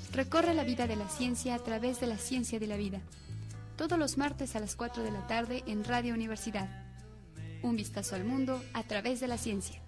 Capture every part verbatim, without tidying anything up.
Recorre la vida de la ciencia a través de la ciencia de la vida. Todos los martes a las cuatro de la tarde en Radio Universidad. Un vistazo al mundo a través de la ciencia.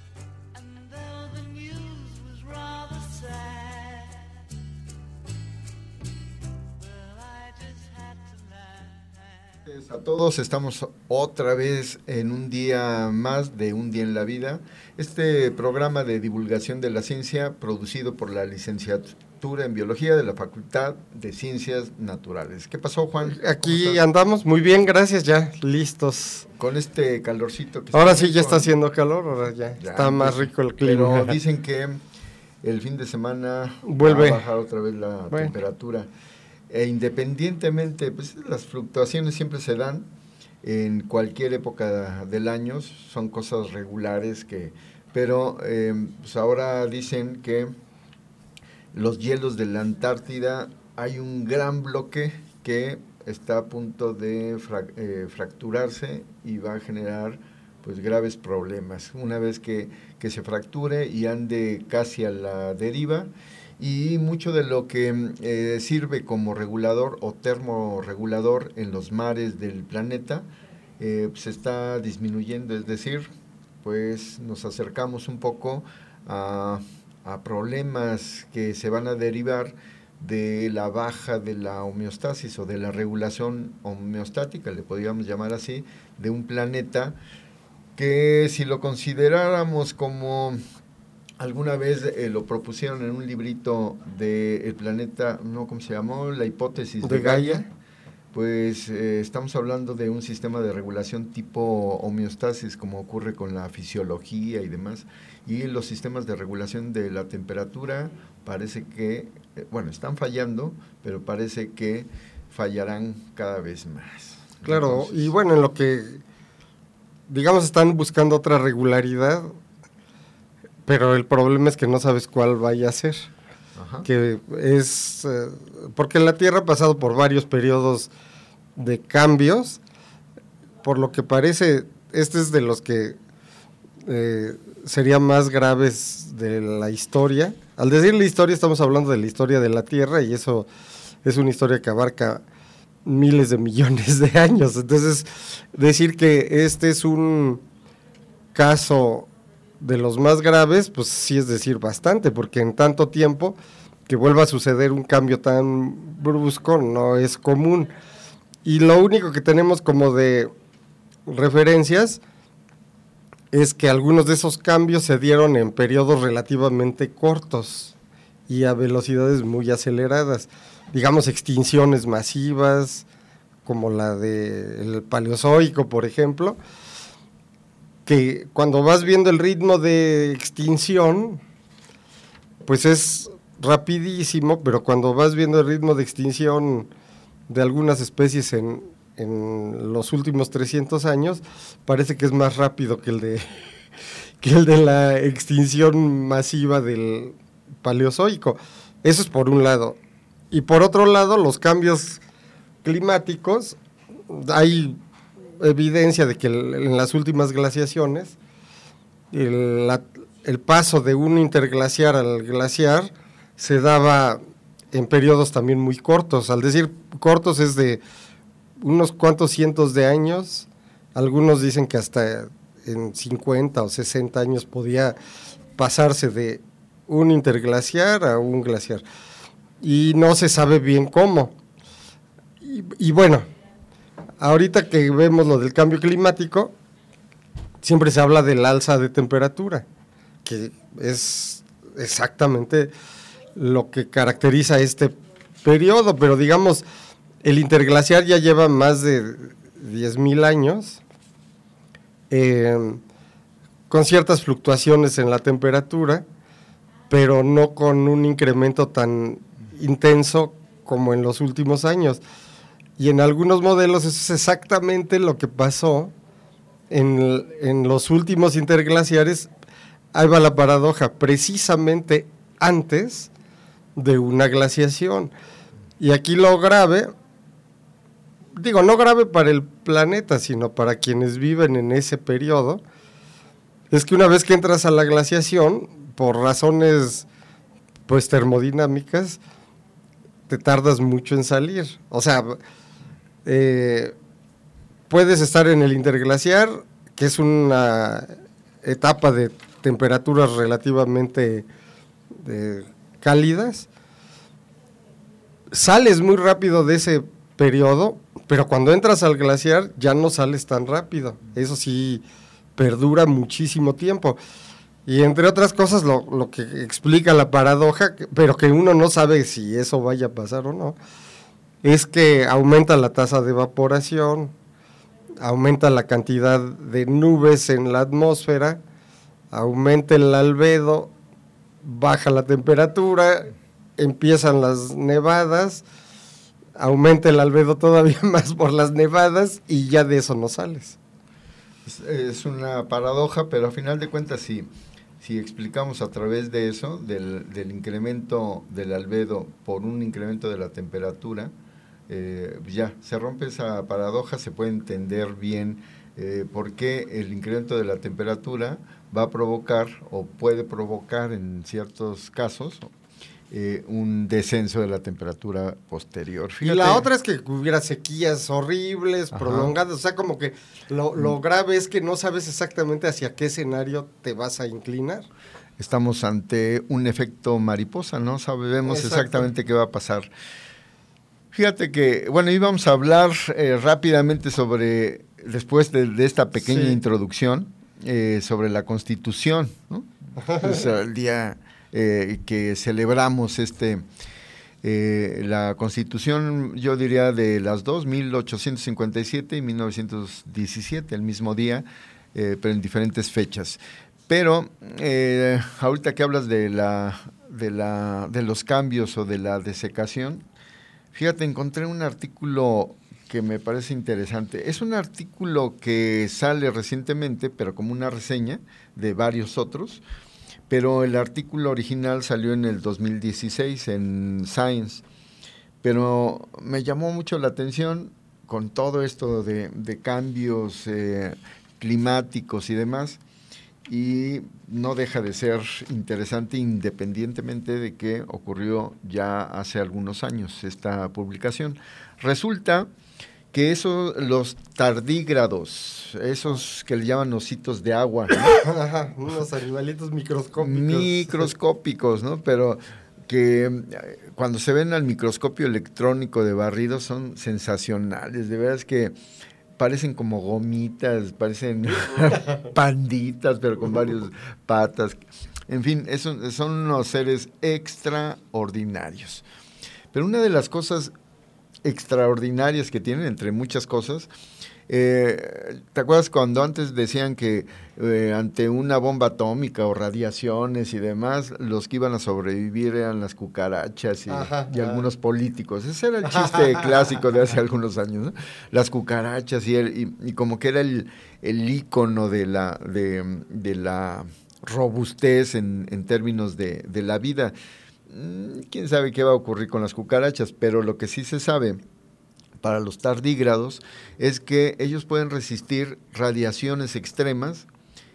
A todos, estamos otra vez en un día más de Un Día en la Vida, este programa de divulgación de la ciencia producido por la licenciatura en Biología de la Facultad de Ciencias Naturales. ¿Qué pasó, Juan? Aquí andamos muy bien, gracias, ya listos. Con este calorcito. Que ahora sí ya está haciendo calor, ahora ya, ya está más rico el clima. Pero dicen que el fin de semana vuelve va a bajar otra vez la bueno. temperatura. E independientemente, pues las fluctuaciones siempre se dan en cualquier época del año, son cosas regulares, que, pero eh, pues ahora dicen que los hielos de la Antártida, hay un gran bloque que está a punto de fra- eh, fracturarse y va a generar pues graves problemas. Una vez que, que se fracture y ande casi a la deriva, y mucho de lo que eh, sirve como regulador o termorregulador en los mares del planeta eh, se está disminuyendo, es decir, pues nos acercamos un poco a, a problemas que se van a derivar de la baja de la homeostasis o de la regulación homeostática, le podríamos llamar así, de un planeta que si lo consideráramos como... Alguna vez eh, lo propusieron en un librito de El planeta, no, ¿cómo se llamó? La hipótesis de, de Gaia. Gaia. Pues eh, estamos hablando de un sistema de regulación tipo homeostasis, como ocurre con la fisiología y demás. Y los sistemas de regulación de la temperatura parece que, eh, bueno, están fallando, pero parece que fallarán cada vez más. Claro, entonces, y bueno, en lo que, digamos, están buscando otra regularidad, pero el problema es que no sabes cuál vaya a ser. Ajá. Que es eh, porque la Tierra ha pasado por varios periodos de cambios, por lo que parece, este es de los que eh, serían más graves de la historia. Al decir la historia, estamos hablando de la historia de la Tierra, y eso es una historia que abarca miles de millones de años. Entonces, decir que este es un caso de los más graves, pues sí es decir bastante, porque en tanto tiempo que vuelva a suceder un cambio tan brusco no es común. Y lo único que tenemos como de referencias es que algunos de esos cambios se dieron en periodos relativamente cortos y a velocidades muy aceleradas. Digamos, extinciones masivas, como la del Paleozoico, por ejemplo, que cuando vas viendo el ritmo de extinción, pues es rapidísimo, pero cuando vas viendo el ritmo de extinción de algunas especies en, en los últimos trescientos años, parece que es más rápido que el de, que el de la extinción masiva del Paleozoico. Eso es por un lado. Y por otro lado, los cambios climáticos, hay evidencia de que el, en las últimas glaciaciones el, la, el paso de un interglaciar al glaciar se daba en periodos también muy cortos. Al decir cortos es de unos cuantos cientos de años, algunos dicen que hasta en cincuenta o sesenta años podía pasarse de un interglaciar a un glaciar, y no se sabe bien cómo. Y, y bueno, ahorita que vemos lo del cambio climático, siempre se habla del alza de temperatura, que es exactamente lo que caracteriza este periodo, pero digamos, el interglaciar ya lleva más de diez mil años, eh, con ciertas fluctuaciones en la temperatura, pero no con un incremento tan intenso como en los últimos años. Y en algunos modelos eso es exactamente lo que pasó en, en los últimos interglaciares. Ahí va la paradoja, precisamente antes de una glaciación. Y aquí lo grave, digo, no grave para el planeta, sino para quienes viven en ese periodo, es que una vez que entras a la glaciación, por razones pues termodinámicas, te tardas mucho en salir. O sea, eh, puedes estar en el interglaciar, que es una etapa de temperaturas relativamente eh, cálidas. Sales muy rápido de ese periodo, pero cuando entras al glaciar ya no sales tan rápido. Eso sí, perdura muchísimo tiempo. Y entre otras cosas, lo, lo que explica la paradoja, pero que uno no sabe si eso vaya a pasar o no, es que aumenta la tasa de evaporación, aumenta la cantidad de nubes en la atmósfera, aumenta el albedo, baja la temperatura, empiezan las nevadas, aumenta el albedo todavía más por las nevadas y ya de eso no sales. Es, es una paradoja, pero a final de cuentas sí. Si explicamos a través de eso, del, del incremento del albedo por un incremento de la temperatura, eh, ya se rompe esa paradoja, se puede entender bien eh, por qué el incremento de la temperatura va a provocar o puede provocar en ciertos casos eh, un descenso de la temperatura posterior. Fíjate. Y la otra es que hubiera sequías horribles, ajá, prolongadas, o sea, como que lo, lo grave es que no sabes exactamente hacia qué escenario te vas a inclinar. Estamos ante un efecto mariposa, no sabemos exacto. exactamente qué va a pasar. Fíjate que, bueno, íbamos a hablar eh, rápidamente sobre, después de, de esta pequeña sí. introducción, eh, sobre la Constitución, ¿no? Pues, el día eh, que celebramos este eh, la Constitución, yo diría de las dos, mil ochocientos cincuenta y siete y mil novecientos diecisiete, el mismo día, eh, pero en diferentes fechas. Pero eh, ahorita que hablas de la, de la, de los cambios o de la desecación, fíjate, encontré un artículo que me parece interesante. Es un artículo que sale recientemente, pero como una reseña de varios otros, pero el artículo original salió en el dos mil dieciséis en Science, pero me llamó mucho la atención con todo esto de, de cambios eh, climáticos y demás, y no deja de ser interesante independientemente de que ocurrió ya hace algunos años esta publicación. Resulta que esos, los tardígrados, esos que le llaman ositos de agua, ¿no? Ajá, unos animalitos microscópicos. Microscópicos, ¿no? Pero que cuando se ven al microscopio electrónico de barrido son sensacionales, de veras que parecen como gomitas, parecen panditas, pero con varias patas. En fin, eso, son unos seres extraordinarios. Pero una de las cosas extraordinarias que tienen, entre muchas cosas, eh, ¿te acuerdas cuando antes decían que eh, ante una bomba atómica o radiaciones y demás, los que iban a sobrevivir eran las cucarachas y, ajá, y algunos políticos? Ese era el chiste clásico de hace algunos años, ¿no? Las cucarachas y, el, y, y como que era el, el ícono de la, de, de la robustez en, en términos de, de la vida. Quién sabe qué va a ocurrir con las cucarachas, pero lo que sí se sabe para los tardígrados es que ellos pueden resistir radiaciones extremas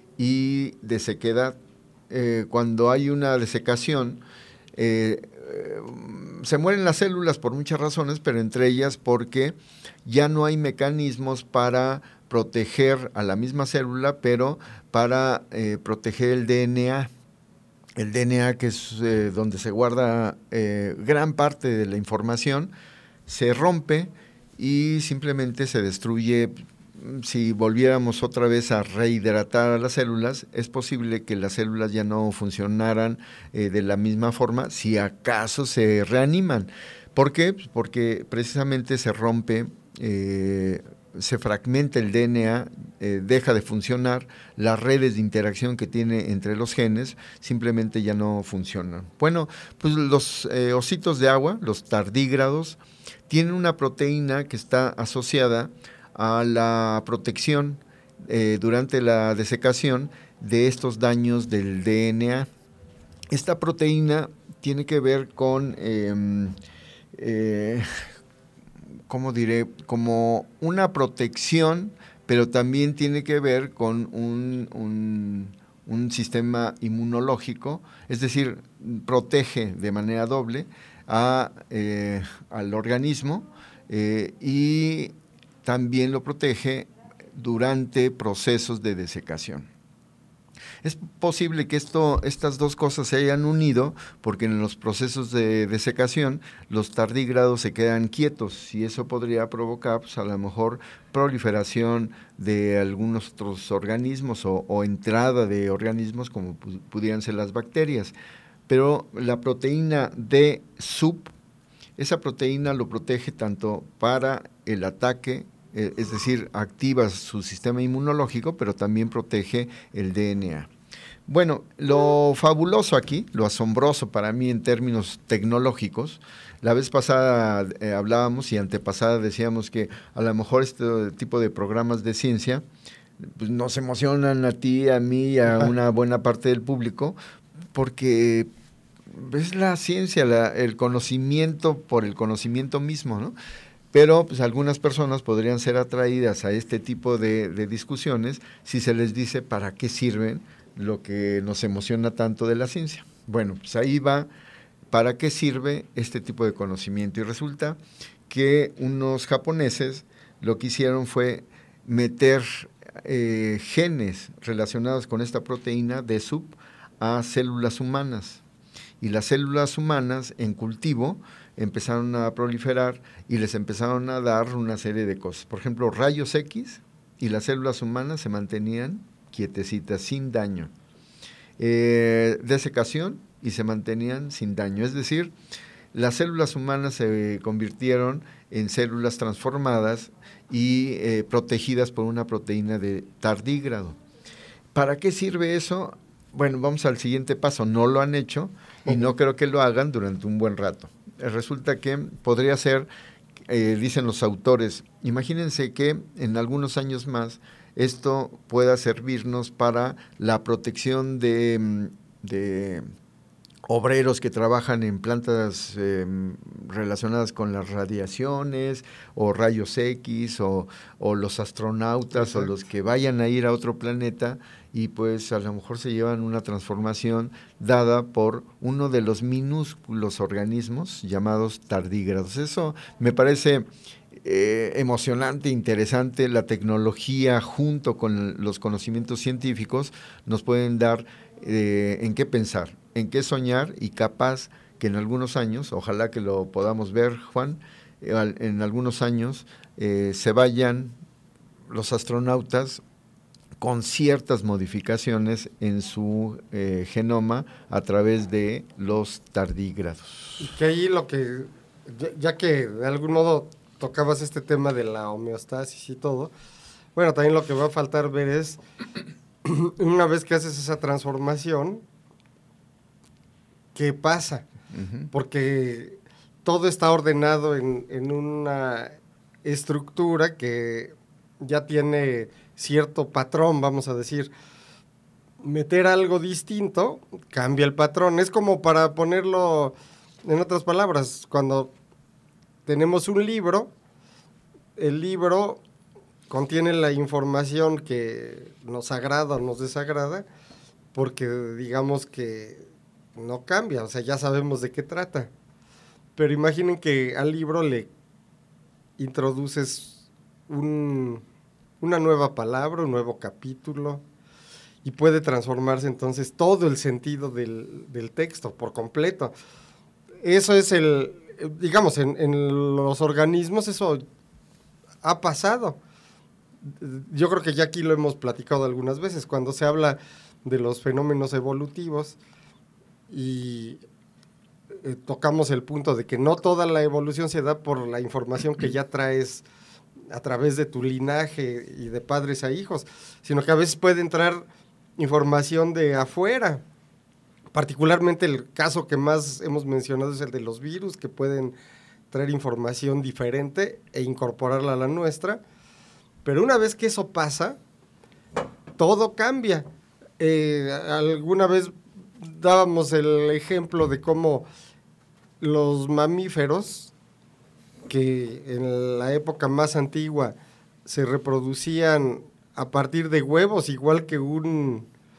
y de sequedad. Eh, cuando hay una desecación, eh, eh, se mueren las células por muchas razones, pero entre ellas porque ya no hay mecanismos para proteger a la misma célula, pero para eh, proteger el D N A. El D N A, que es eh, donde se guarda eh, gran parte de la información, se rompe y simplemente se destruye. Si volviéramos otra vez a rehidratar a las células, es posible que las células ya no funcionaran eh, de la misma forma, si acaso se reaniman. ¿Por qué? Porque precisamente se rompe, eh, se fragmenta el D N A, eh, deja de funcionar, las redes de interacción que tiene entre los genes simplemente ya no funcionan. Bueno, pues los eh, ositos de agua, los tardígrados, tienen una proteína que está asociada a la protección eh, durante la desecación de estos daños del D N A. Esta proteína tiene que ver con... Eh, eh, ¿cómo diré? Como una protección, pero también tiene que ver con un, un, un sistema inmunológico, es decir, protege de manera doble a, eh, al organismo eh, y también lo protege durante procesos de desecación. Es posible que esto, estas dos cosas se hayan unido porque en los procesos de desecación los tardígrados se quedan quietos y eso podría provocar pues, a lo mejor proliferación de algunos otros organismos o, o entrada de organismos como pu- pudieran ser las bacterias. Pero la proteína D S U P, esa proteína lo protege tanto para el ataque, es decir, activa su sistema inmunológico, pero también protege el D N A. Bueno, lo fabuloso aquí, lo asombroso para mí en términos tecnológicos, la vez pasada eh, hablábamos y antepasada decíamos que a lo mejor este tipo de programas de ciencia pues, nos emocionan a ti, a mí y a una buena parte del público, porque es la ciencia, la, el conocimiento por el conocimiento mismo, ¿no? Pero pues algunas personas podrían ser atraídas a este tipo de, de discusiones si se les dice para qué sirven lo que nos emociona tanto de la ciencia. Bueno, pues ahí va, ¿para qué sirve este tipo de conocimiento? Y resulta que unos japoneses lo que hicieron fue meter eh, genes relacionados con esta proteína de S U P a células humanas. Y las células humanas en cultivo empezaron a proliferar y les empezaron a dar una serie de cosas. Por ejemplo, rayos X y las células humanas se mantenían quietecitas, sin daño. Eh, desecación y se mantenían sin daño. Es decir, las células humanas se convirtieron en células transformadas y eh, protegidas por una proteína de tardígrado. ¿Para qué sirve eso? Bueno, vamos al siguiente paso. No lo han hecho y no creo que lo hagan durante un buen rato. Resulta que podría ser, eh, dicen los autores, imagínense que en algunos años más esto pueda servirnos para la protección de, de obreros que trabajan en plantas eh, relacionadas con las radiaciones o rayos X o, o los astronautas. Exacto. O los que vayan a ir a otro planeta y pues a lo mejor se llevan una transformación dada por uno de los minúsculos organismos llamados tardígrados. Eso me parece eh, emocionante, interesante. La tecnología junto con los conocimientos científicos nos pueden dar eh, en qué pensar, en qué soñar y capaz que en algunos años, ojalá que lo podamos ver, Juan, eh, en algunos años eh, se vayan los astronautas con ciertas modificaciones en su eh, genoma a través de los tardígrados. Y que ahí lo que, ya, ya que de algún modo tocabas este tema de la homeostasis y todo, bueno, también lo que va a faltar ver es, una vez que haces esa transformación, ¿qué pasa? Uh-huh. Porque todo está ordenado en, en una estructura que ya tiene cierto patrón, vamos a decir. Meter algo distinto cambia el patrón. Es como, para ponerlo en otras palabras, cuando tenemos un libro, el libro contiene la información que nos agrada o nos desagrada, porque digamos que no cambia, o sea, ya sabemos de qué trata. Pero imaginen que al libro le introduces un, una nueva palabra, un nuevo capítulo, y puede transformarse entonces todo el sentido del, del texto por completo. Eso es el, digamos, en, en los organismos eso ha pasado. Yo creo que ya aquí lo hemos platicado algunas veces, cuando se habla de los fenómenos evolutivos y eh, tocamos el punto de que no toda la evolución se da por la información que ya traes a través de tu linaje y de padres a hijos, sino que a veces puede entrar información de afuera. Particularmente el caso que más hemos mencionado es el de los virus, que pueden traer información diferente e incorporarla a la nuestra. Pero una vez que eso pasa, todo cambia. Eh, alguna vez dábamos el ejemplo de cómo los mamíferos, que en la época más antigua se reproducían a partir de huevos, igual que un,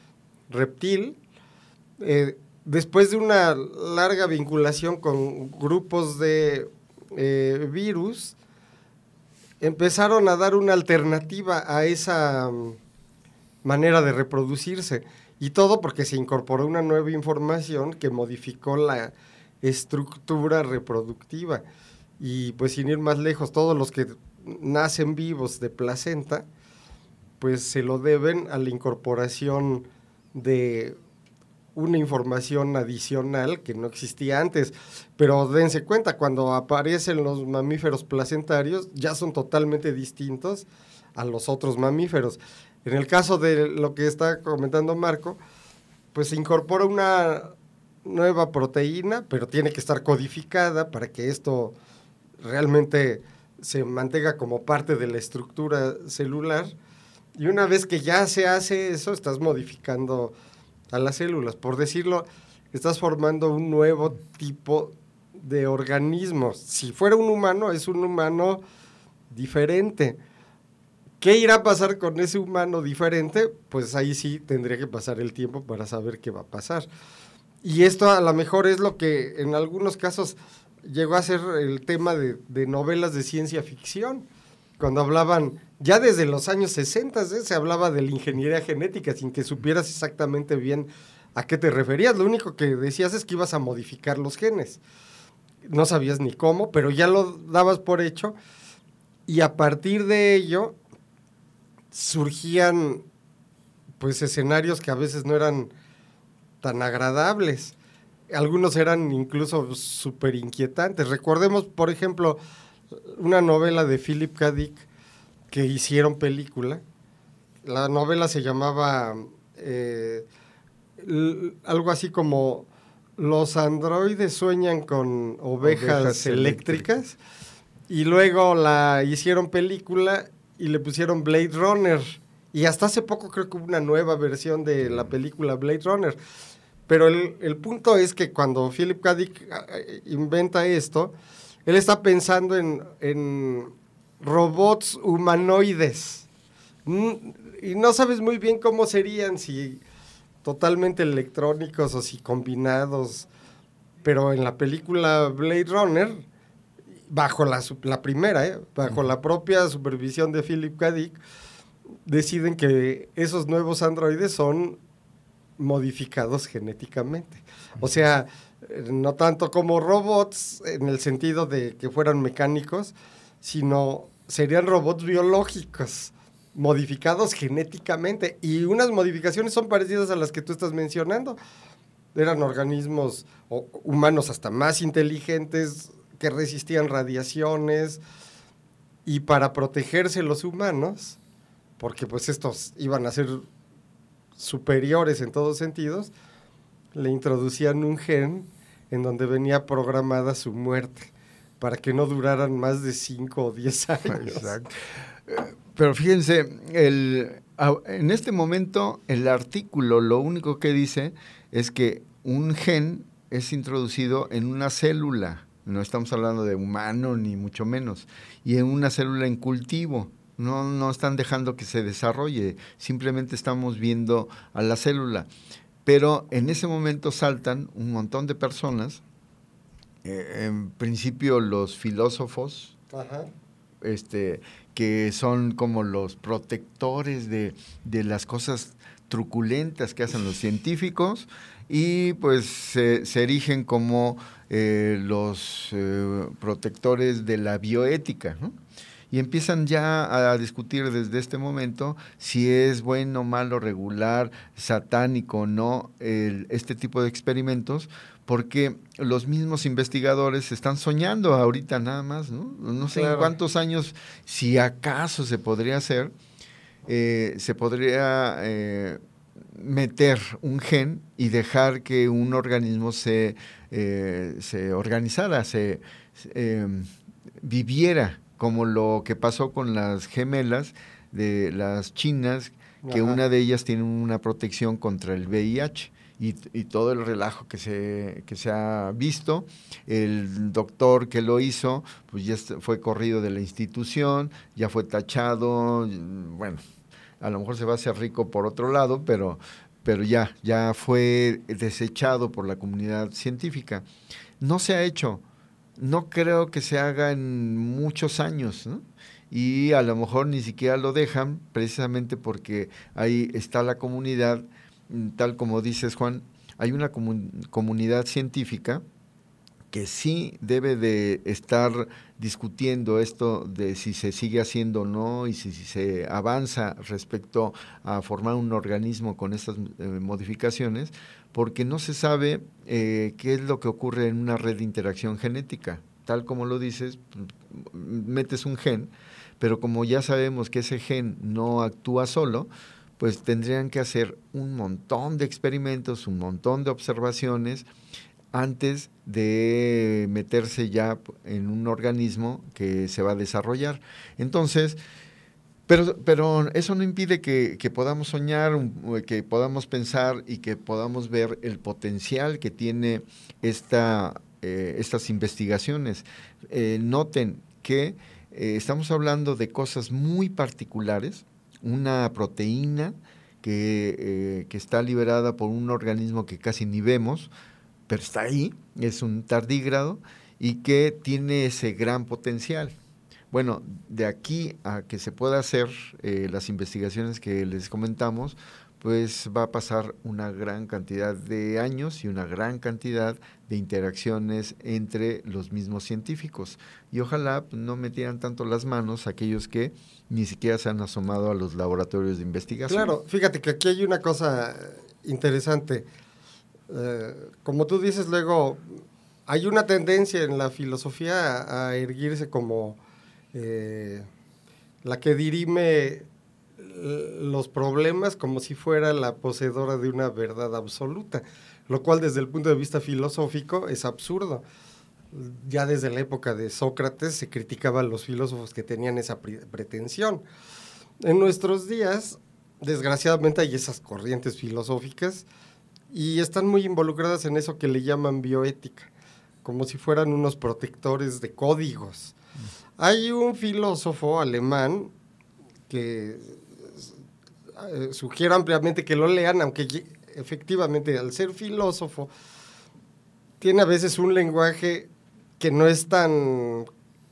reptil, eh, después de una larga vinculación con grupos de eh, virus, empezaron a dar una alternativa a esa um, manera de reproducirse, y todo porque se incorporó una nueva información que modificó la estructura reproductiva. Y pues sin ir más lejos, todos los que nacen vivos de placenta, pues se lo deben a la incorporación de una información adicional que no existía antes. Pero dense cuenta, cuando aparecen los mamíferos placentarios, ya son totalmente distintos a los otros mamíferos. En el caso de lo que está comentando Marco, pues se incorpora una nueva proteína, pero tiene que estar codificada para que esto realmente se mantenga como parte de la estructura celular, y una vez que ya se hace eso, estás modificando a las células. Por decirlo, estás formando un nuevo tipo de organismo. Si fuera un humano, es un humano diferente. ¿Qué irá a pasar con ese humano diferente? Pues ahí sí tendría que pasar el tiempo para saber qué va a pasar. Y esto a lo mejor es lo que en algunos casos llegó a ser el tema de, de novelas de ciencia ficción, cuando hablaban, ya desde los años sesenta, ¿eh? Se hablaba de la ingeniería genética sin que supieras exactamente bien a qué te referías. Lo único que decías es que ibas a modificar los genes. No sabías ni cómo, pero ya lo dabas por hecho, y a partir de ello surgían pues escenarios que a veces no eran tan agradables. Algunos eran incluso súper inquietantes. Recordemos, por ejemplo, una novela de Philip K. Dick que hicieron película. La novela se llamaba eh, l- algo así como Los androides sueñan con ovejas, ovejas eléctricas, eléctricas, y luego la hicieron película y le pusieron Blade Runner, y hasta hace poco creo que hubo una nueva versión de la película Blade Runner. Pero el, el punto es que cuando Philip K. Dick inventa esto, él está pensando en, en robots humanoides. Y no sabes muy bien cómo serían, si totalmente electrónicos o si combinados. Pero en la película Blade Runner, bajo la, la primera, ¿eh? bajo uh-huh. la propia supervisión de Philip K. Dick, deciden que esos nuevos androides son modificados genéticamente. O sea, no tanto como robots en el sentido de que fueran mecánicos, sino serían robots biológicos, modificados genéticamente. Y unas modificaciones son parecidas a las que tú estás mencionando. Eran organismos o, humanos hasta más inteligentes, que resistían radiaciones, y para protegerse los humanos, porque pues estos iban a ser superiores en todos sentidos, le introducían un gen en donde venía programada su muerte, para que no duraran más de cinco o diez años. Exacto. Pero fíjense, el, en este momento el artículo lo único que dice es que un gen es introducido en una célula, no estamos hablando de humano ni mucho menos, y en una célula en cultivo. No, no están dejando que se desarrolle, simplemente estamos viendo a la célula. Pero en ese momento saltan un montón de personas, eh, en principio los filósofos, Ajá. este, que son como los protectores de, de las cosas truculentas que hacen los científicos, y pues se, se erigen como eh, los eh, protectores de la bioética, ¿no? Y empiezan ya a discutir desde este momento si es bueno, malo, regular, satánico o no el, este tipo de experimentos, porque los mismos investigadores están soñando ahorita nada más, ¿no? No sé claro. en cuántos años, si acaso se podría hacer, eh, se podría eh, meter un gen y dejar que un organismo se, eh, se organizara, se eh, viviera, como lo que pasó con las gemelas de las chinas, que Ajá. una de ellas tiene una protección contra el V I H, y, y todo el relajo que se, que se ha visto. El doctor que lo hizo, pues ya fue corrido de la institución, ya fue tachado, bueno, a lo mejor se va a hacer rico por otro lado, pero, pero ya, ya fue desechado por la comunidad científica. No se ha hecho, no creo que se haga en muchos años, ¿no? Y a lo mejor ni siquiera lo dejan, precisamente porque ahí está la comunidad, tal como dices, Juan, hay una comun- comunidad científica que sí debe de estar discutiendo esto de si se sigue haciendo o no y si, si se avanza respecto a formar un organismo con estas eh, modificaciones, porque no se sabe eh, qué es lo que ocurre en una red de interacción genética. Tal como lo dices, metes un gen, pero como ya sabemos que ese gen no actúa solo, pues tendrían que hacer un montón de experimentos, un montón de observaciones antes de meterse ya en un organismo que se va a desarrollar. Entonces, pero, pero eso no impide que, que podamos soñar, que podamos pensar y que podamos ver el potencial que tiene esta, eh, estas investigaciones. Eh, noten que eh, estamos hablando de cosas muy particulares, una proteína que, eh, que está liberada por un organismo que casi ni vemos, pero está ahí, es un tardígrado y que tiene ese gran potencial. Bueno, de aquí a que se pueda hacer eh, las investigaciones que les comentamos, pues va a pasar una gran cantidad de años y una gran cantidad de interacciones entre los mismos científicos. Y ojalá pues, no metieran tanto las manos aquellos que ni siquiera se han asomado a los laboratorios de investigación. Claro, fíjate que aquí hay una cosa interesante. Eh, como tú dices, luego hay una tendencia en la filosofía a, a erguirse como eh, la que dirime los problemas como si fuera la poseedora de una verdad absoluta, lo cual desde el punto de vista filosófico es absurdo. Ya desde la época de Sócrates se criticaban a los filósofos que tenían esa pre- pretensión. En nuestros días, desgraciadamente, hay esas corrientes filosóficas y están muy involucradas en eso que le llaman bioética, como si fueran unos protectores de códigos. Mm. Hay un filósofo alemán que eh, sugiero ampliamente que lo lean, aunque efectivamente al ser filósofo tiene a veces un lenguaje que no es tan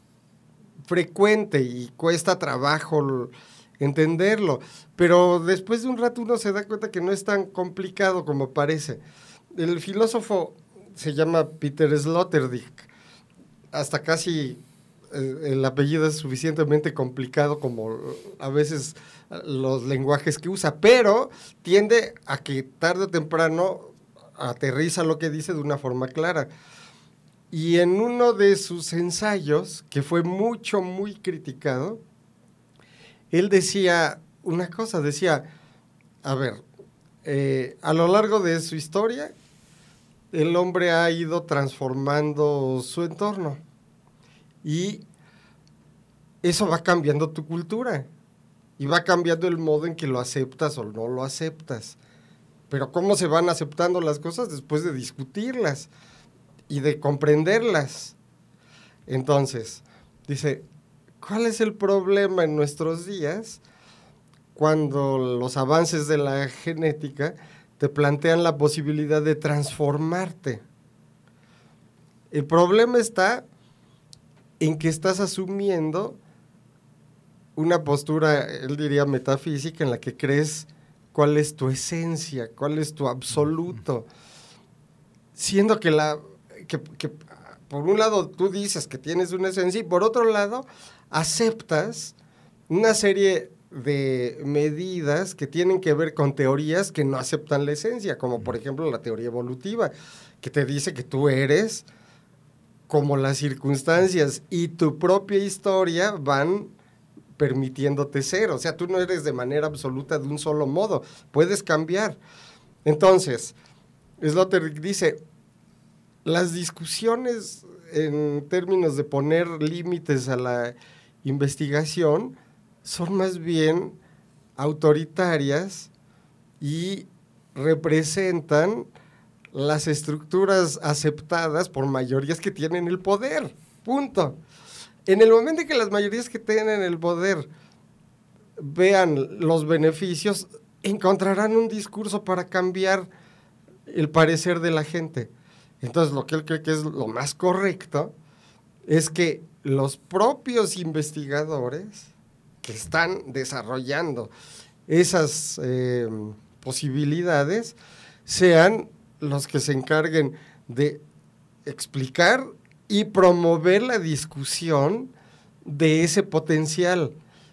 frecuente y cuesta trabajo entenderlo, pero después de un rato uno se da cuenta que no es tan complicado como parece. El filósofo se llama Peter Sloterdijk, hasta casi eh, el apellido es suficientemente complicado como a veces los lenguajes que usa, pero tiende a que tarde o temprano aterriza lo que dice de una forma clara. Y en uno de sus ensayos, que fue mucho, muy criticado, él decía una cosa, decía, a ver, eh, a lo largo de su historia, el hombre ha ido transformando su entorno y eso va cambiando tu cultura y va cambiando el modo en que lo aceptas o no lo aceptas. Pero ¿cómo se van aceptando las cosas? Después de discutirlas y de comprenderlas. Entonces, dice, ¿cuál es el problema en nuestros días cuando los avances de la genética te plantean la posibilidad de transformarte? El problema está en que estás asumiendo una postura, él diría metafísica, en la que crees cuál es tu esencia, cuál es tu absoluto, siendo que la que, que por un lado tú dices que tienes una esencia y por otro lado aceptas una serie de medidas que tienen que ver con teorías que no aceptan la esencia, como por ejemplo la teoría evolutiva, que te dice que tú eres como las circunstancias y tu propia historia van permitiéndote ser, o sea, tú no eres de manera absoluta de un solo modo, puedes cambiar. Entonces, Sloterdijk dice, las discusiones en términos de poner límites a la investigación son más bien autoritarias y representan las estructuras aceptadas por mayorías que tienen el poder, punto. En el momento en que las mayorías que tienen el poder vean los beneficios, encontrarán un discurso para cambiar el parecer de la gente. Entonces, lo que él cree que es lo más correcto es que los propios investigadores que están desarrollando esas eh, posibilidades sean los que se encarguen de explicar y promover la discusión de ese potencial.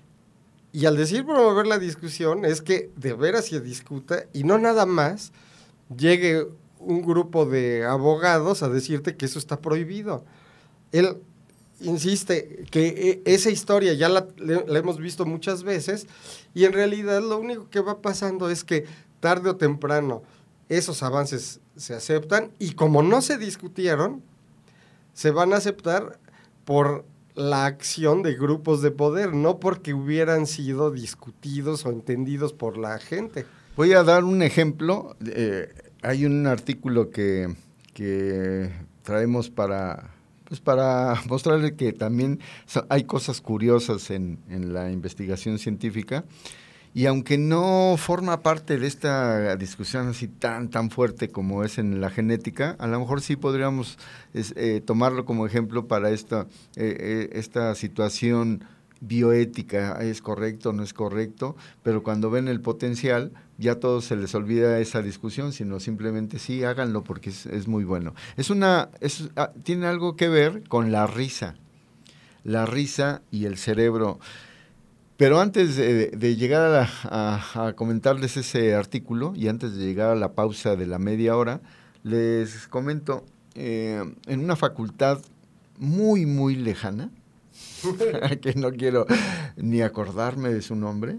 Y al decir promover la discusión es que de veras se discuta y no nada más llegue un grupo de abogados a decirte que eso está prohibido. Él insiste que esa historia ya la, la hemos visto muchas veces y en realidad lo único que va pasando es que tarde o temprano esos avances se aceptan y como no se discutieron, se van a aceptar por la acción de grupos de poder, no porque hubieran sido discutidos o entendidos por la gente. Voy a dar un ejemplo. Eh, hay un artículo que, que traemos para, pues para mostrarle que también hay cosas curiosas en, en la investigación científica. Y aunque no forma parte de esta discusión así tan tan fuerte como es en la genética, a lo mejor sí podríamos es, eh, tomarlo como ejemplo para esta, eh, eh, esta situación bioética, ¿es correcto o no es correcto? Pero cuando ven el potencial, ya a todos se les olvida esa discusión, sino simplemente sí, háganlo porque es, es muy bueno. Es una, es, ah, tiene algo que ver con la risa, la risa y el cerebro. Pero antes de, de llegar a, la, a, a comentarles ese artículo y antes de llegar a la pausa de la media hora, les comento, eh, en una facultad muy, muy lejana, que no quiero ni acordarme de su nombre,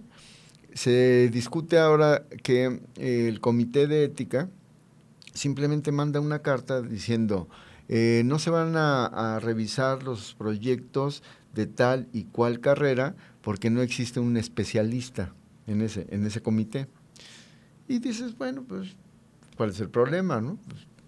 se discute ahora que el comité de ética simplemente manda una carta diciendo, eh, no se van a, a revisar los proyectos de tal y cual carrera, porque no existe un especialista en ese, en ese comité. Y dices, bueno, pues, ¿cuál es el problema, no?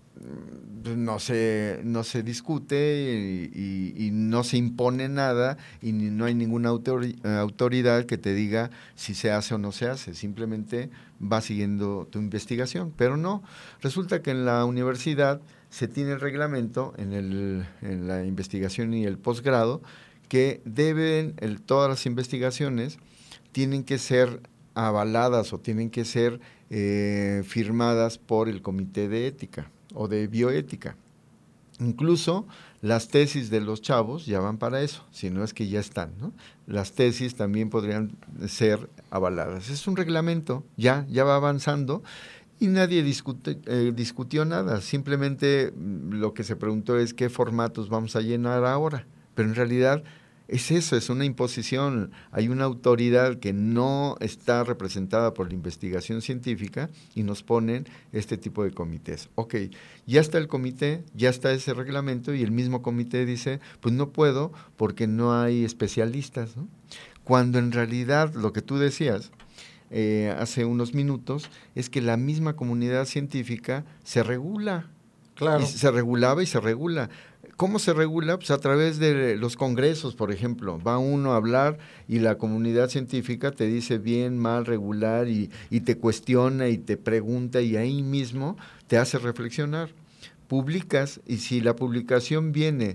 Pues, no se, no se discute y, y, y no se impone nada y ni, no hay ninguna autori- autoridad que te diga si se hace o no se hace, simplemente va siguiendo tu investigación. Pero no, resulta que en la universidad se tiene el reglamento en, el, en la investigación y el posgrado que deben, el, todas las investigaciones tienen que ser avaladas o tienen que ser eh, firmadas por el comité de ética o de bioética. Incluso las tesis de los chavos ya van para eso, si no es que ya están, ¿no? Las tesis también podrían ser avaladas. Es un reglamento, ya, ya va avanzando y nadie discute, eh, discutió nada. Simplemente lo que se preguntó es qué formatos vamos a llenar ahora. Pero en realidad es eso, es una imposición. Hay una autoridad que no está representada por la investigación científica y nos ponen este tipo de comités. Ok, ya está el comité, ya está ese reglamento y el mismo comité dice, pues no puedo porque no hay especialistas, ¿no? Cuando en realidad lo que tú decías eh, hace unos minutos es que la misma comunidad científica se regula. Claro. Y se regulaba y se regula. ¿Cómo se regula? Pues a través de los congresos, por ejemplo. Va uno a hablar y la comunidad científica te dice bien, mal, regular y, y te cuestiona y te pregunta y ahí mismo te hace reflexionar. Publicas y si la publicación viene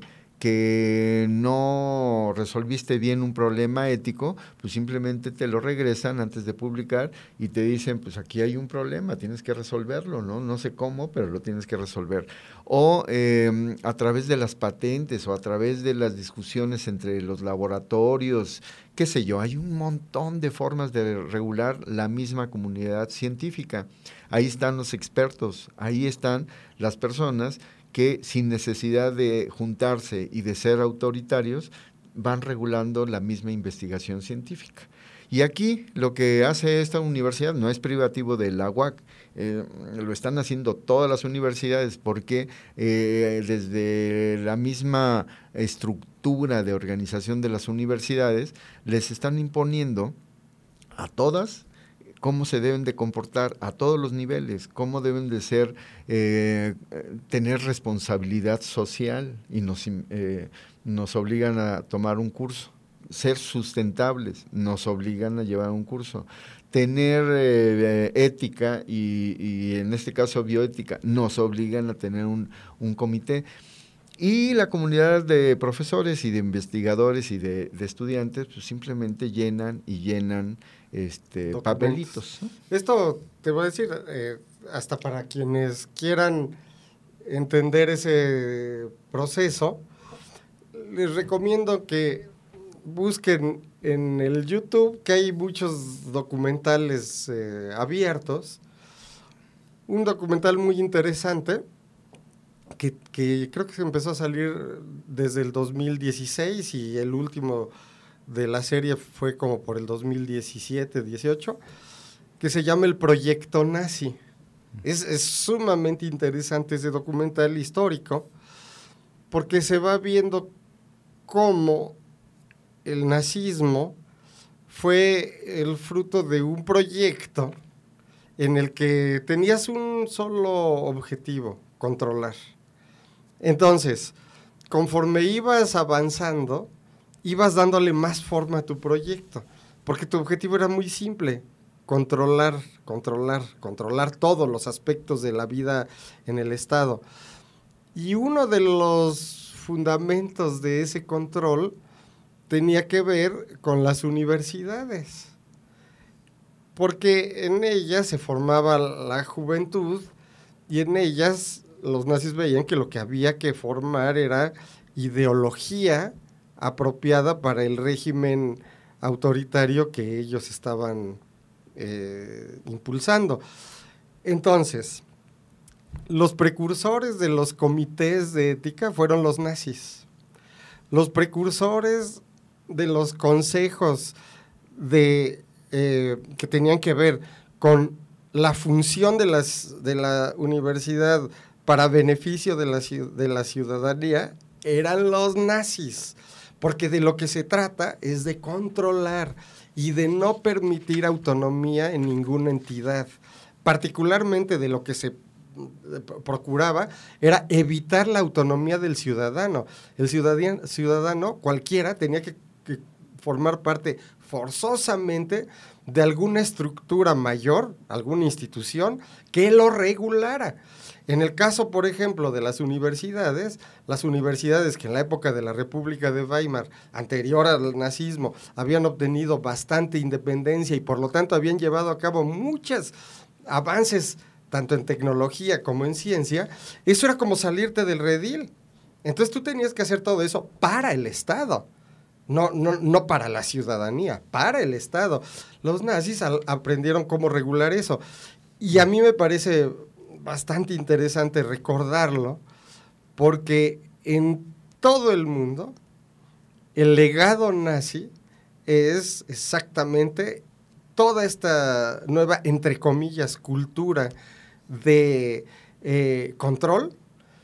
que no resolviste bien un problema ético, pues simplemente te lo regresan antes de publicar y te dicen, pues aquí hay un problema, tienes que resolverlo, ¿no? No sé cómo, pero lo tienes que resolver. O eh, a través de las patentes o a través de las discusiones entre los laboratorios, qué sé yo, hay un montón de formas de regular la misma comunidad científica. Ahí están los expertos, ahí están las personas que sin necesidad de juntarse y de ser autoritarios, van regulando la misma investigación científica. Y aquí lo que hace esta universidad no es privativo de la U A C, eh, lo están haciendo todas las universidades porque eh, desde la misma estructura de organización de las universidades les están imponiendo a todas cómo se deben de comportar a todos los niveles, cómo deben de ser, eh, tener responsabilidad social y nos, eh, nos obligan a tomar un curso. ser sustentables nos obligan a llevar un curso. Tener eh, ética y, y en este caso bioética nos obligan a tener un, un comité. Y la comunidad de profesores y de investigadores y de, de estudiantes pues simplemente llenan y llenan este papelitos, ¿no? Esto te voy a decir, eh, hasta para quienes quieran entender ese proceso, les recomiendo que busquen en el YouTube, que hay muchos documentales eh, abiertos. Un documental muy interesante que, que creo que empezó a salir desde el dos mil dieciséis y el último de la serie fue como por el dos mil diecisiete, dieciocho, que se llama El Proyecto Nazi. Es, es sumamente interesante ese documental histórico porque se va viendo cómo el nazismo fue el fruto de un proyecto en el que tenías un solo objetivo, controlar. Entonces, conforme ibas avanzando, ibas dándole más forma a tu proyecto, porque tu objetivo era muy simple, controlar, controlar, controlar todos los aspectos de la vida en el Estado. Y uno de los fundamentos de ese control tenía que ver con las universidades, porque en ellas se formaba la juventud y en ellas los nazis veían que lo que había que formar era ideología apropiada para el régimen autoritario que ellos estaban eh, impulsando. Entonces, los precursores de los comités de ética fueron los nazis. Los precursores de los consejos de, eh, que tenían que ver con la función de, las, de la universidad para beneficio de la, de la ciudadanía eran los nazis, porque de lo que se trata es de controlar y de no permitir autonomía en ninguna entidad. Particularmente de lo que se procuraba era evitar la autonomía del ciudadano. El ciudadano, ciudadano cualquiera tenía que, que formar parte forzosamente de alguna estructura mayor, alguna institución que lo regulara. En el caso, por ejemplo, de las universidades, las universidades que en la época de la República de Weimar, anterior al nazismo, habían obtenido bastante independencia y por lo tanto habían llevado a cabo muchos avances, tanto en tecnología como en ciencia, eso era como salirte del redil. Entonces tú tenías que hacer todo eso para el Estado, no, no, no para la ciudadanía, para el Estado. Los nazis al, aprendieron cómo regular eso. Y a mí me parece bastante interesante recordarlo, porque en todo el mundo el legado nazi es exactamente toda esta nueva, entre comillas, cultura de eh, control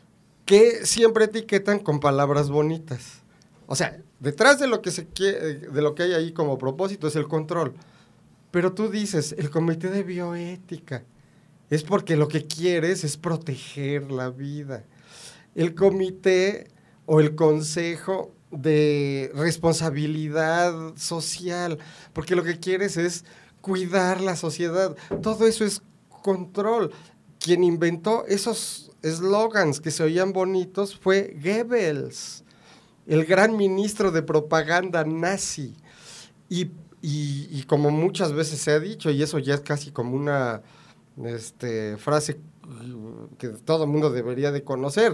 que siempre etiquetan con palabras bonitas. O sea, detrás de lo que se quiere, de lo que hay ahí como propósito es el control. Pero tú dices, el comité de bioética, es porque lo que quieres es proteger la vida. El comité o el consejo de responsabilidad social, porque lo que quieres es cuidar la sociedad. Todo eso es control. Quien inventó esos eslogans que se oían bonitos fue Goebbels, el gran ministro de propaganda nazi. Y, y, y como muchas veces se ha dicho, y eso ya es casi como una este, frase que todo el mundo debería de conocer,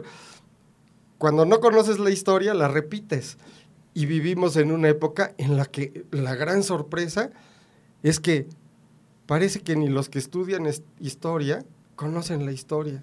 cuando no conoces la historia, la repites. Y vivimos en una época en la que la gran sorpresa es que parece que ni los que estudian historia conocen la historia.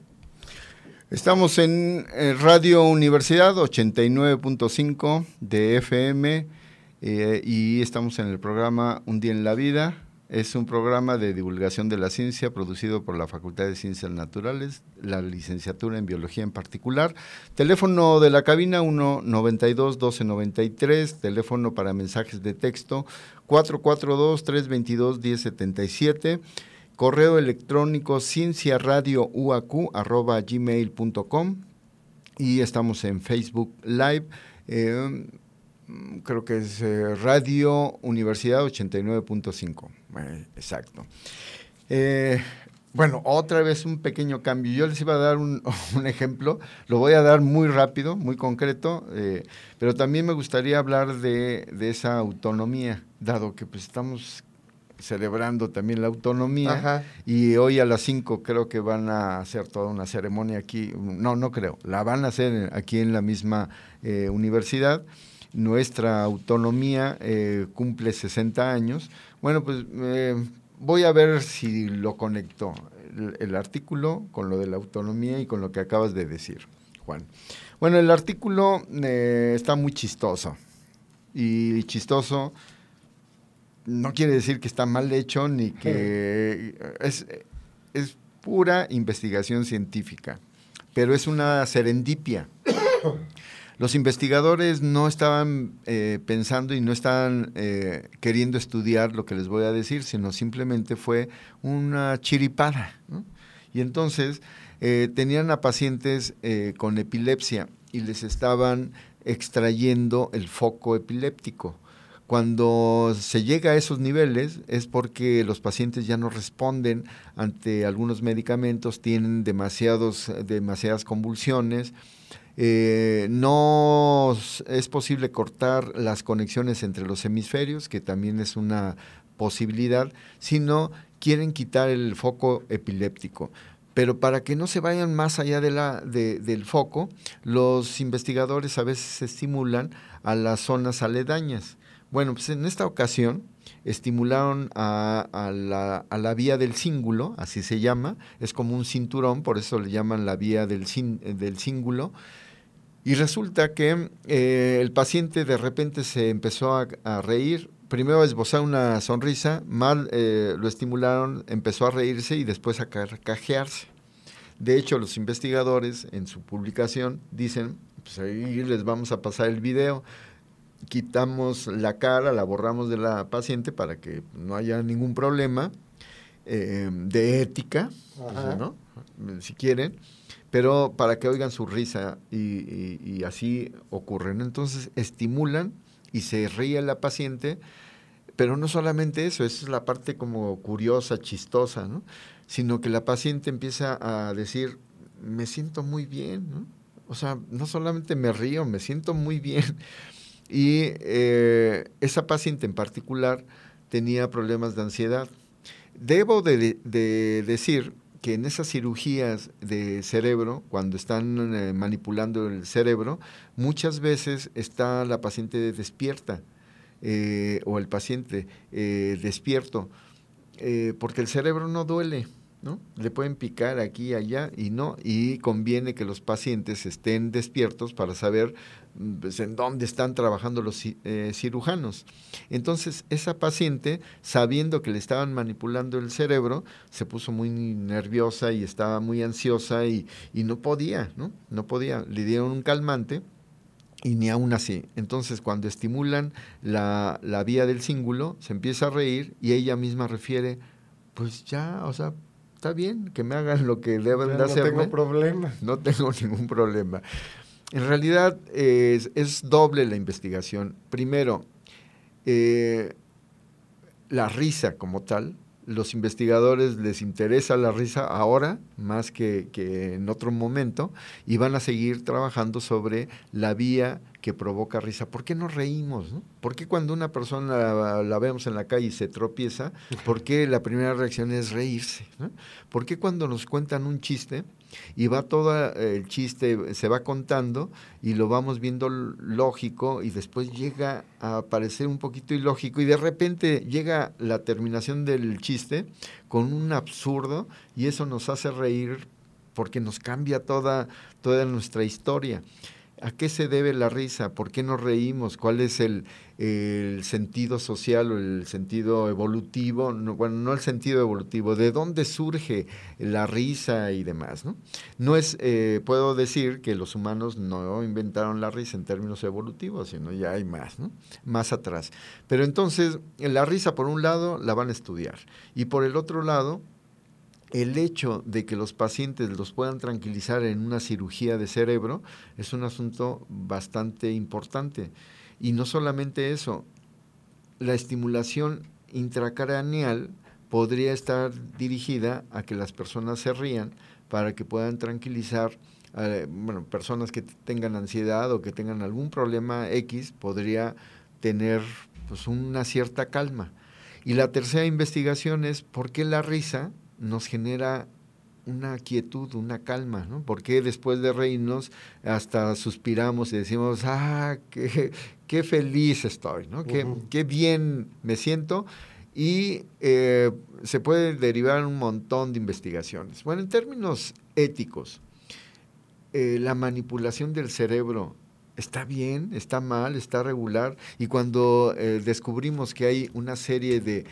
Estamos en eh, Radio Universidad ochenta y nueve punto cinco de F M eh, y estamos en el programa Un Día en la Vida. Es un programa de divulgación de la ciencia producido por la Facultad de Ciencias Naturales, la licenciatura en Biología en particular. Teléfono de la cabina uno noventa y dos, doce noventa y tres, teléfono para mensajes de texto cuatro cuatro dos, tres veintidós, diez setenta y siete, correo electrónico cienciaradiouac arroba gmail punto com y estamos en Facebook Live. Eh, creo que es eh, Radio Universidad ochenta y nueve punto cinco, eh, exacto. Eh, bueno, otra vez un pequeño cambio. Yo les iba a dar un, un ejemplo, lo voy a dar muy rápido, muy concreto, eh, pero también me gustaría hablar de, de esa autonomía, dado que pues estamos celebrando también la autonomía. Ajá. Y hoy a las cinco creo que van a hacer toda una ceremonia aquí, no, no creo, la van a hacer aquí en la misma eh, universidad. Nuestra autonomía eh, cumple sesenta años. Bueno, pues eh, voy a ver si lo conecto, el, el artículo con lo de la autonomía y con lo que acabas de decir, Juan. Bueno, el artículo eh, está muy chistoso, y chistoso no quiere decir que está mal hecho, ni que es, es pura investigación científica, pero es una serendipia. Los investigadores no estaban eh, pensando y no estaban eh, queriendo estudiar lo que les voy a decir, sino simplemente fue una chiripada, ¿no? Y entonces eh, tenían a pacientes eh, con epilepsia y les estaban extrayendo el foco epiléptico. Cuando se llega a esos niveles es porque los pacientes ya no responden ante algunos medicamentos, tienen demasiados, demasiadas convulsiones. Eh, no es posible cortar las conexiones entre los hemisferios, que también es una posibilidad, sino quieren quitar el foco epiléptico. Pero para que no se vayan más allá de la, de, del foco, los investigadores a veces estimulan a las zonas aledañas. Bueno, pues en esta ocasión estimularon a, a, la, a la vía del cíngulo, así se llama, es como un cinturón, por eso le llaman la vía del, cin, del cíngulo, y resulta que eh, el paciente de repente se empezó a, a reír, primero a esbozar una sonrisa, mal eh, lo estimularon, empezó a reírse y después a carcajearse. De hecho, los investigadores en su publicación dicen, pues ahí les vamos a pasar el video, quitamos la cara, la borramos de la paciente para que no haya ningún problema eh, de ética, pues, ¿no? Si quieren, pero para que oigan su risa y, y, y así ocurren. Entonces estimulan y se ríe la paciente, pero no solamente eso, esa es la parte como curiosa, chistosa, ¿no? Sino que la paciente empieza a decir, me siento muy bien, ¿no? O sea, no solamente me río, me siento muy bien. Y eh, esa paciente en particular tenía problemas de ansiedad. Debo de, de decir que en esas cirugías de cerebro, cuando están eh, manipulando el cerebro, muchas veces está la paciente despierta eh, o el paciente eh, despierto, eh, porque el cerebro no duele, ¿no? Le pueden picar aquí y allá y no, y conviene que los pacientes estén despiertos para saber pues, en dónde están trabajando los eh, cirujanos. Entonces, esa paciente, sabiendo que le estaban manipulando el cerebro, se puso muy nerviosa y estaba muy ansiosa y, y no podía, ¿no? No podía. Le dieron un calmante y ni aún así. Entonces, cuando estimulan la, la vía del cíngulo, se empieza a reír y ella misma refiere, pues ya, o sea, está bien, que me hagan lo que deben ya de hacerme. No tengo problema. No tengo ningún problema. En realidad es, es doble la investigación. Primero, eh, la risa como tal. Los investigadores les interesa la risa ahora más que, que en otro momento y van a seguir trabajando sobre la vía que provoca risa. ¿Por qué nos reímos, no? ¿Por qué cuando una persona la, la vemos en la calle y se tropieza, por qué la primera reacción es reírse, ¿no? ¿Por qué cuando nos cuentan un chiste y va todo el chiste, se va contando y lo vamos viendo lógico y después llega a parecer un poquito ilógico y de repente llega la terminación del chiste con un absurdo y eso nos hace reír porque nos cambia toda, toda nuestra historia? ¿A qué se debe la risa? ¿Por qué nos reímos? ¿Cuál es el, el sentido social o el sentido evolutivo? No, bueno, no el sentido evolutivo. ¿De dónde surge la risa y demás, no? No es, eh, puedo decir que los humanos no inventaron la risa en términos evolutivos, sino ya hay más, ¿no? Más atrás. Pero entonces, la risa por un lado la van a estudiar y por el otro lado, el hecho de que los pacientes los puedan tranquilizar en una cirugía de cerebro es un asunto bastante importante. Y no solamente eso, la estimulación intracraneal podría estar dirigida a que las personas se rían para que puedan tranquilizar, eh, bueno, personas que tengan ansiedad o que tengan algún problema X, podría tener pues una cierta calma. Y la tercera investigación es por qué la risa nos genera una quietud, una calma, ¿no? ¿Por qué después de reírnos hasta suspiramos y decimos, ah, qué, qué feliz estoy, ¿no? Uh-huh. Qué, qué bien me siento. Y eh, se puede derivar un montón de investigaciones. Bueno, en términos éticos, eh, la manipulación del cerebro está bien, está mal, está regular, y cuando eh, descubrimos que hay una serie de,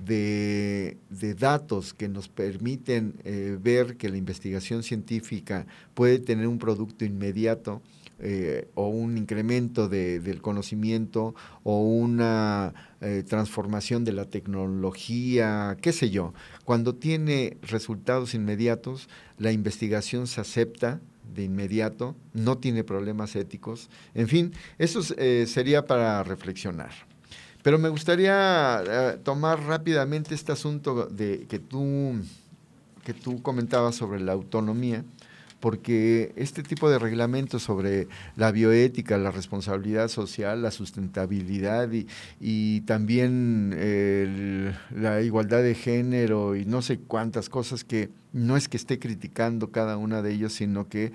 de, de datos que nos permiten eh, ver que la investigación científica puede tener un producto inmediato, Eh, o un incremento de, del conocimiento o una eh, transformación de la tecnología, qué sé yo. Cuando tiene resultados inmediatos, la investigación se acepta de inmediato, no tiene problemas éticos. En fin, eso eh, sería para reflexionar. Pero me gustaría eh, tomar rápidamente este asunto de que tú, que tú comentabas sobre la autonomía, porque este tipo de reglamentos sobre la bioética, la responsabilidad social, la sustentabilidad y, y también el, la igualdad de género y no sé cuántas cosas que no es que esté criticando cada una de ellos, sino que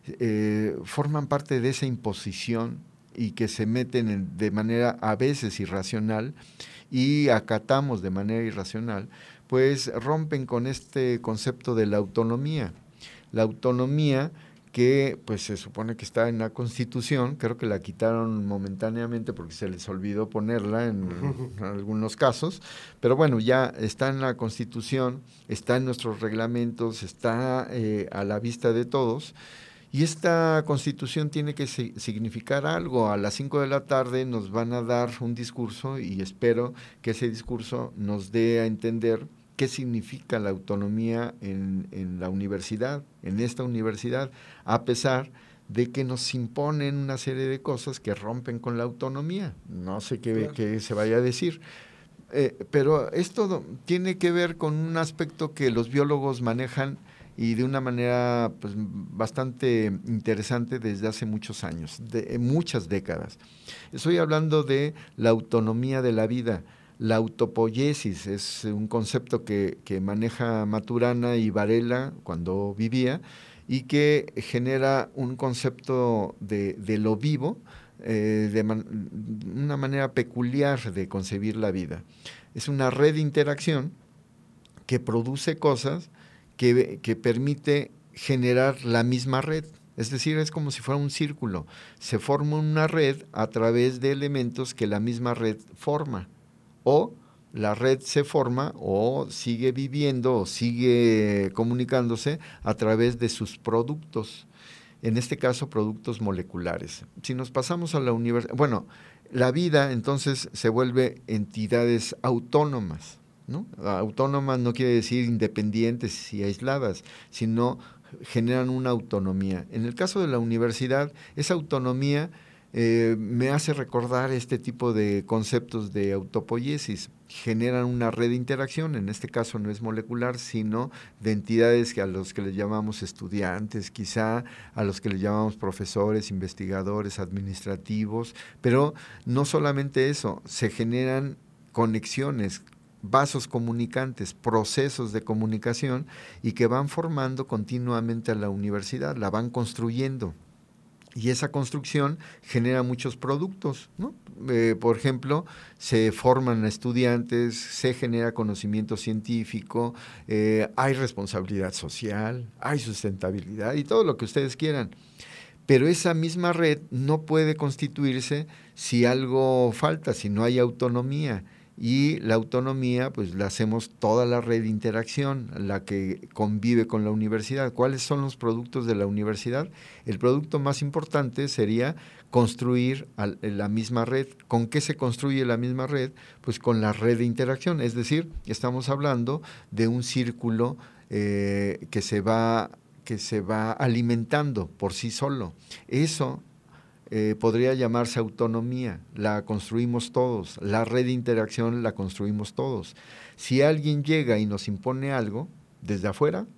eh, forman parte de esa imposición y que se meten en, de manera a veces irracional y acatamos de manera irracional, pues rompen con este concepto de la autonomía. La autonomía que pues se supone que está en la Constitución, creo que la quitaron momentáneamente porque se les olvidó ponerla en, en algunos casos, pero bueno, ya está en la Constitución, está en nuestros reglamentos, está eh, a la vista de todos, y esta Constitución tiene que si- significar algo. A las cinco de la tarde nos van a dar un discurso y espero que ese discurso nos dé a entender qué significa la autonomía en, en la universidad, en esta universidad, a pesar de que nos imponen una serie de cosas que rompen con la autonomía. No sé qué, claro. qué se vaya a decir. Eh, pero esto tiene que ver con un aspecto que los biólogos manejan y de una manera pues, bastante interesante desde hace muchos años, de, muchas décadas. Estoy hablando de la autonomía de la vida. La autopoiesis es un concepto que, que maneja Maturana y Varela cuando vivía y que genera un concepto de, de lo vivo, eh, de man, una manera peculiar de concebir la vida. Es una red de interacción que produce cosas que, que permite generar la misma red. Es decir, es como si fuera un círculo. Se forma una red a través de elementos que la misma red forma. O la red se forma o sigue viviendo o sigue comunicándose a través de sus productos, en este caso productos moleculares. Si nos pasamos a la universidad, bueno, la vida entonces se vuelve entidades autónomas, ¿no? Autónomas no quiere decir independientes y aisladas, sino generan una autonomía. En el caso de la universidad, esa autonomía Eh, me hace recordar este tipo de conceptos de autopoiesis. Generan una red de interacción, en este caso no es molecular, sino de entidades que a los que les llamamos estudiantes, quizá a los que les llamamos profesores, investigadores, administrativos, pero no solamente eso, se generan conexiones, vasos comunicantes, procesos de comunicación y que van formando continuamente a la universidad, la van construyendo. Y esa construcción genera muchos productos, ¿no? Eh, por ejemplo, se forman estudiantes, se genera conocimiento científico, eh, hay responsabilidad social, hay sustentabilidad y todo lo que ustedes quieran. Pero esa misma red no puede constituirse si algo falta, si no hay autonomía. Y la autonomía, pues la hacemos toda la red de interacción, la que convive con la universidad. ¿Cuáles son los productos de la universidad? El producto más importante sería construir la misma red. ¿Con qué se construye la misma red? Pues con la red de interacción. Es decir, estamos hablando de un círculo eh, que se va, que se va alimentando por sí solo. Eso eh, podría llamarse autonomía, la construimos todos, la red de interacción la construimos todos. Si alguien llega y nos impone algo desde afuera,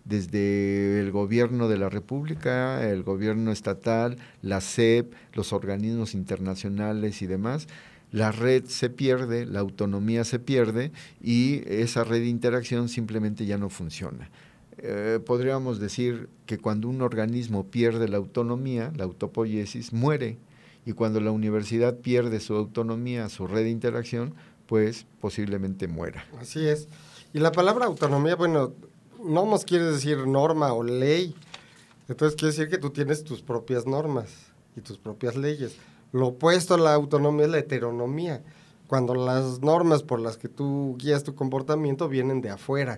desde el gobierno de la República, el gobierno estatal, la S E P, los organismos internacionales y demás, la red se pierde, la autonomía se pierde y esa red de interacción simplemente ya no funciona. Eh, podríamos decir que cuando un organismo pierde la autonomía, la autopoiesis, muere, y cuando la universidad pierde su autonomía, su red de interacción, pues posiblemente muera. Así es. Y la palabra autonomía, bueno, no nos quiere decir norma o ley, entonces quiere decir que tú tienes tus propias normas y tus propias leyes. Lo opuesto a la autonomía es la heteronomía, cuando las normas por las que tú guías tu comportamiento vienen de afuera.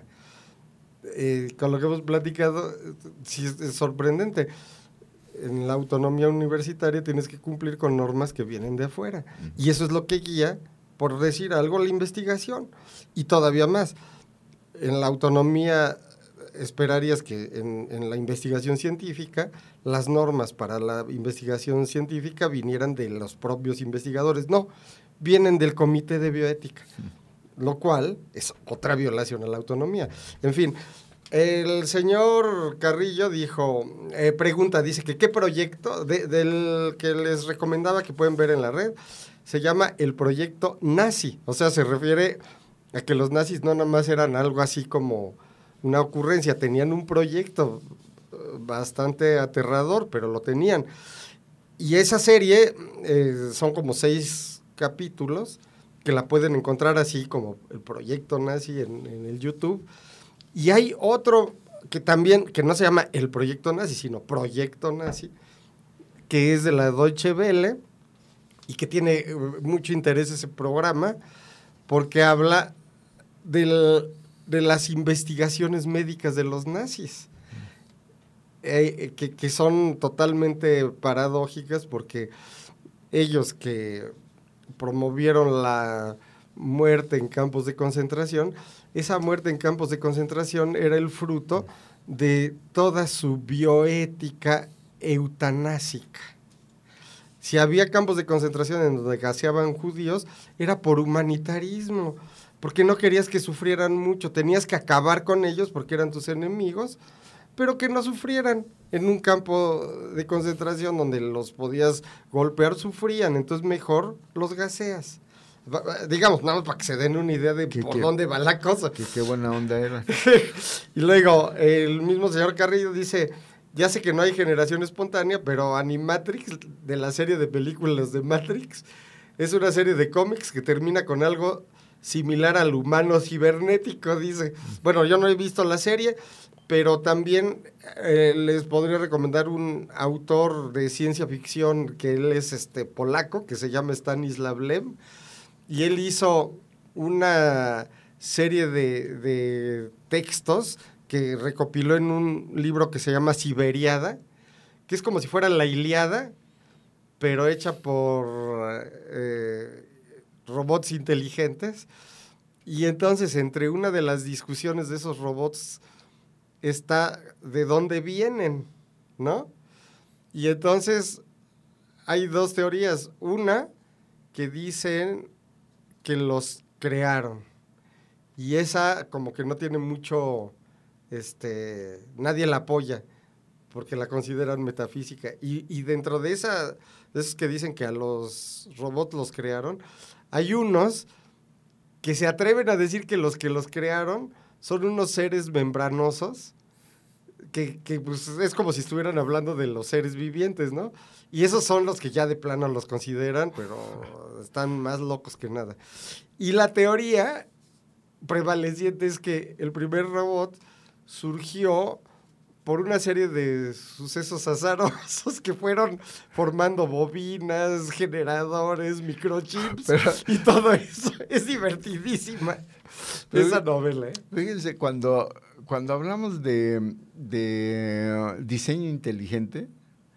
Eh, con lo que hemos platicado, sí es, es sorprendente. En la autonomía universitaria tienes que cumplir con normas que vienen de afuera, y eso es lo que guía, por decir algo, la investigación, y todavía más. En la autonomía esperarías que en, en la investigación científica las normas para la investigación científica vinieran de los propios investigadores. No, vienen del Comité de Bioética, lo cual es otra violación a la autonomía. En fin, el señor Carrillo dijo, eh, pregunta, dice que qué proyecto de, del que les recomendaba que pueden ver en la red, se llama el proyecto nazi, o sea, se refiere a que los nazis no nada más eran algo así como una ocurrencia, tenían un proyecto bastante aterrador, pero lo tenían. Y esa serie eh, son como seis capítulos que la pueden encontrar así como el proyecto nazi en, en el YouTube. Y hay otro que también, que no se llama el proyecto nazi, sino proyecto nazi, que es de la Deutsche Welle y que tiene mucho interés ese programa porque habla del, de las investigaciones médicas de los nazis, eh, que, que son totalmente paradójicas porque ellos que promovieron la muerte en campos de concentración, esa muerte en campos de concentración era el fruto de toda su bioética eutanásica. Si había campos de concentración en donde gaseaban judíos, era por humanitarismo, porque no querías que sufrieran mucho, tenías que acabar con ellos porque eran tus enemigos, pero que no sufrieran. En un campo de concentración donde los podías golpear, sufrían, entonces mejor los gaseas. Digamos, nada más para que se den una idea de por qué, dónde va la cosa. Qué, qué buena onda era. Y luego, el mismo señor Carrillo dice, ya sé que no hay generación espontánea, pero Animatrix, de la serie de películas de Matrix, es una serie de cómics que termina con algo similar al humano cibernético, dice. Bueno, yo no he visto la serie, pero también eh, les podría recomendar un autor de ciencia ficción que él es este polaco, que se llama Stanislaw Lem, y él hizo una serie de, de textos que recopiló en un libro que se llama Siberiada, que es como si fuera la Ilíada, pero hecha por eh, robots inteligentes. Y entonces, entre una de las discusiones de esos robots está de dónde vienen, ¿no? Y entonces hay dos teorías. Una que dicen que los crearon, y esa como que no tiene mucho, este, nadie la apoya, porque la consideran metafísica, y, y dentro de esa, de esos que dicen que a los robots los crearon, hay unos que se atreven a decir que los que los crearon son unos seres membranosos, que, que pues es como si estuvieran hablando de los seres vivientes, ¿no? Y esos son los que ya de plano los consideran, pero están más locos que nada. Y la teoría prevaleciente es que el primer robot surgió por una serie de sucesos azarosos que fueron formando bobinas, generadores, microchips, pero, y todo eso. Es divertidísima esa novela, ¿eh? Fíjense, cuando, cuando hablamos de, de diseño inteligente,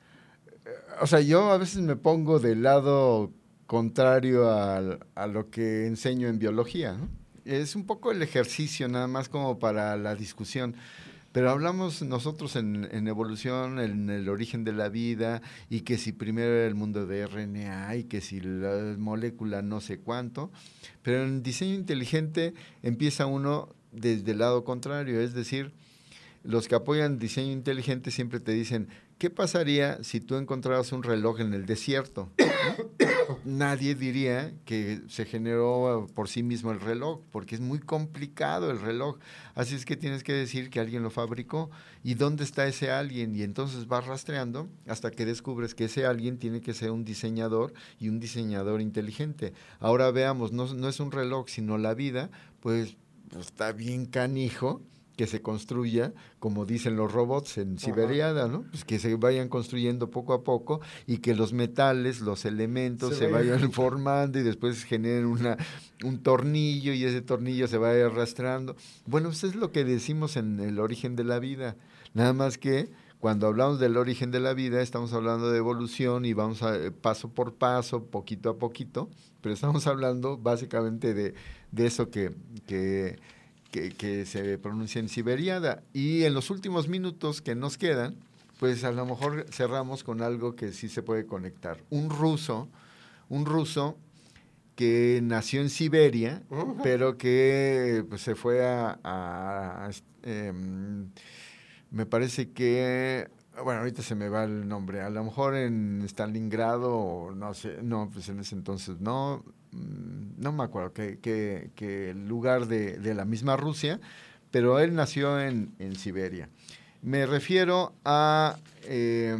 o sea, yo a veces me pongo del lado contrario a, a lo que enseño en biología, ¿no? Es un poco el ejercicio nada más como para la discusión. Pero hablamos nosotros en, en evolución, en el origen de la vida, y que si primero era el mundo de R N A y que si la molécula no sé cuánto, pero en diseño inteligente empieza uno desde el lado contrario, es decir, los que apoyan diseño inteligente siempre te dicen, ¿qué pasaría si tú encontraras un reloj en el desierto? Nadie diría que se generó por sí mismo el reloj, porque es muy complicado el reloj. Así es que tienes que decir que alguien lo fabricó. ¿Y dónde está ese alguien? Y entonces vas rastreando hasta que descubres que ese alguien tiene que ser un diseñador y un diseñador inteligente. Ahora veamos, no, no es un reloj, sino la vida, pues, pues está bien canijo que se construya, como dicen los robots en Siberiada, ¿no? Pues que se vayan construyendo poco a poco y que los metales, los elementos se, se vayan formando y después generen una, un tornillo y ese tornillo se vaya arrastrando. Bueno, eso es lo que decimos en el origen de la vida, nada más que cuando hablamos del origen de la vida estamos hablando de evolución y vamos a, paso por paso, poquito a poquito, pero estamos hablando básicamente de, de eso que... que Que, que se pronuncia en Siberiada. Y en los últimos minutos que nos quedan, pues a lo mejor cerramos con algo que sí se puede conectar. Un ruso, un ruso que nació en Siberia, uh-huh. pero que pues, se fue a... a, a eh, me parece que... Bueno, ahorita se me va el nombre. A lo mejor en Stalingrado, o no sé, no, pues en ese entonces no... no me acuerdo qué que, que lugar de, de la misma Rusia, pero él nació en, en Siberia. Me refiero a, eh,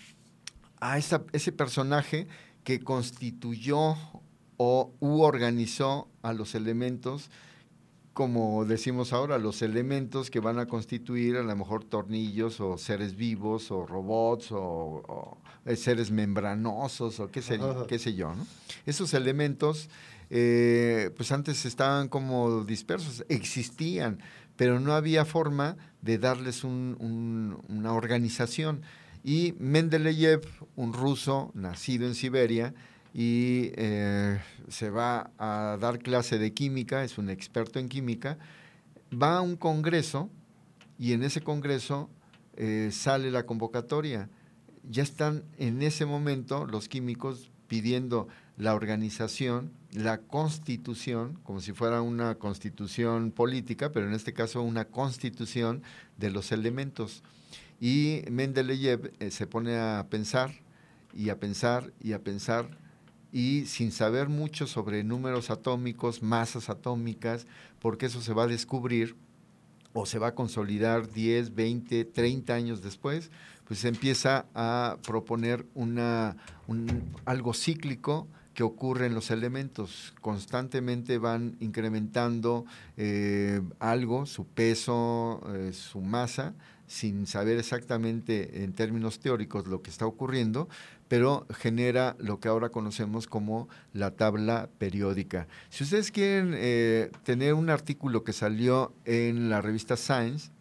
a esa, ese personaje que constituyó o u organizó a los elementos, como decimos ahora, los elementos que van a constituir a lo mejor tornillos o seres vivos o robots o, o seres membranosos o qué sé, qué sé yo, ¿no? Esos elementos, eh, pues antes estaban como dispersos, existían, pero no había forma de darles un, un, una organización. Y Mendeleev, un ruso nacido en Siberia, y eh, se va a dar clase de química, es un experto en química, va a un congreso y en ese congreso eh, sale la convocatoria. Ya están en ese momento los químicos pidiendo la organización, la constitución, como si fuera una constitución política, pero en este caso una constitución de los elementos. Y Mendeleev eh, se pone a pensar y a pensar y a pensar, y sin saber mucho sobre números atómicos, masas atómicas, porque eso se va a descubrir o se va a consolidar diez, veinte, treinta años después, pues se empieza a proponer una, un, algo cíclico que ocurre en los elementos. Constantemente van incrementando eh, algo, su peso, eh, su masa, sin saber exactamente en términos teóricos lo que está ocurriendo, pero genera lo que ahora conocemos como la tabla periódica. Si ustedes quieren eh, tener un artículo que salió en la revista Science,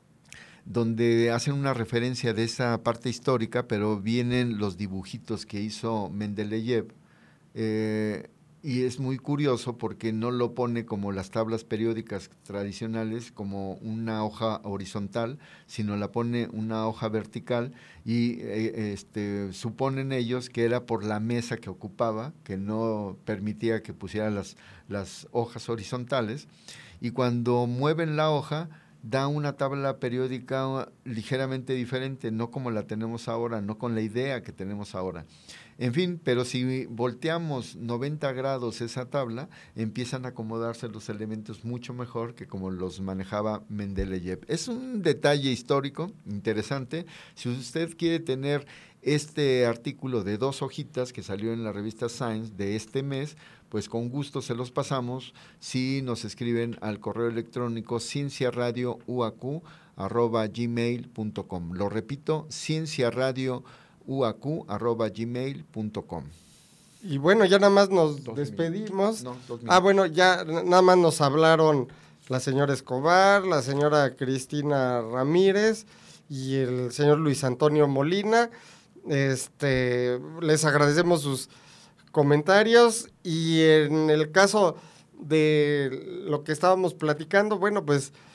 donde hacen una referencia de esa parte histórica, pero vienen los dibujitos que hizo Mendeleev, eh, y es muy curioso porque no lo pone como las tablas periódicas tradicionales, como una hoja horizontal, sino la pone una hoja vertical y eh, este, suponen ellos que era por la mesa que ocupaba, que no permitía que pusiera las, las hojas horizontales, y cuando mueven la hoja da una tabla periódica ligeramente diferente, no como la tenemos ahora, no con la idea que tenemos ahora. En fin, pero si volteamos noventa grados esa tabla, empiezan a acomodarse los elementos mucho mejor que como los manejaba Mendeleev. Es un detalle histórico interesante. Si usted quiere tener este artículo de dos hojitas que salió en la revista Science de este mes, pues con gusto se los pasamos si nos escriben al correo electrónico cienciaradiouac arroba gmail punto com. Lo repito, cienciaradiouac arroba gmail punto com. Y bueno, ya nada más nos dos despedimos. No, ah, bueno, ya nada más nos hablaron la señora Escobar, la señora Cristina Ramírez y el señor Luis Antonio Molina. Este, les agradecemos sus comentarios, y en el caso de lo que estábamos platicando, bueno, pues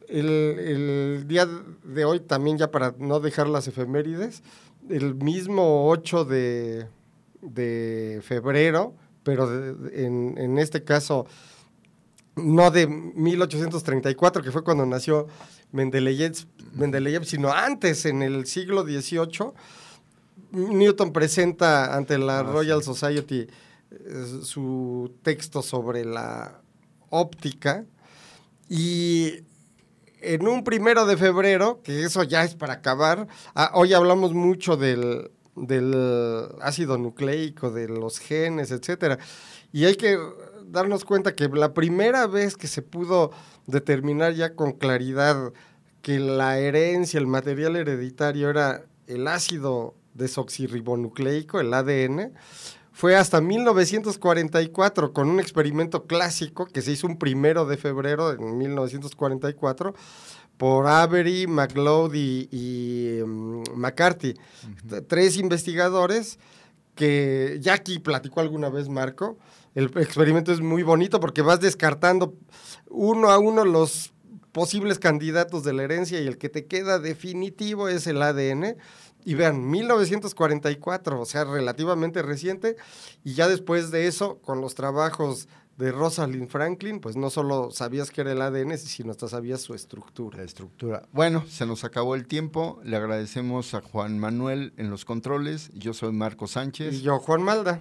el, el día de hoy, también ya para no dejar las efemérides, el mismo ocho de, de febrero, pero de, en, en este caso no de mil ochocientos treinta y cuatro, que fue cuando nació Mendeleev, Mendeleev, sino antes, en el siglo dieciocho, Newton presenta ante la ah, Royal sí. Society eh, su texto sobre la óptica, y en un primero de febrero, que eso ya es para acabar, ah, hoy hablamos mucho del, del ácido nucleico, de los genes, etcétera, y hay que darnos cuenta que la primera vez que se pudo determinar ya con claridad que la herencia, el material hereditario era el ácido desoxirribonucleico, el A D N, fue hasta mil novecientos cuarenta y cuatro, con un experimento clásico que se hizo un primero de febrero en mil novecientos cuarenta y cuatro por Avery, McLeod y, y um, McCarthy, uh-huh. tres investigadores que ya aquí platicó alguna vez Marco. El experimento es muy bonito porque vas descartando uno a uno los posibles candidatos de la herencia y el que te queda definitivo es el A D N. Y vean, mil novecientos cuarenta y cuatro, o sea, relativamente reciente, y ya después de eso, con los trabajos de Rosalind Franklin, pues no solo sabías que era el A D N, sino hasta sabías su estructura. La estructura. Bueno, se nos acabó el tiempo, le agradecemos a Juan Manuel en los controles, yo soy Marco Sánchez. Y yo, Juan Malda.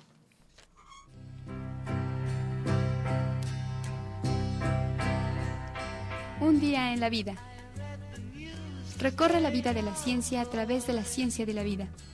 Un día en la vida. Recorre la vida de la ciencia a través de la ciencia de la vida.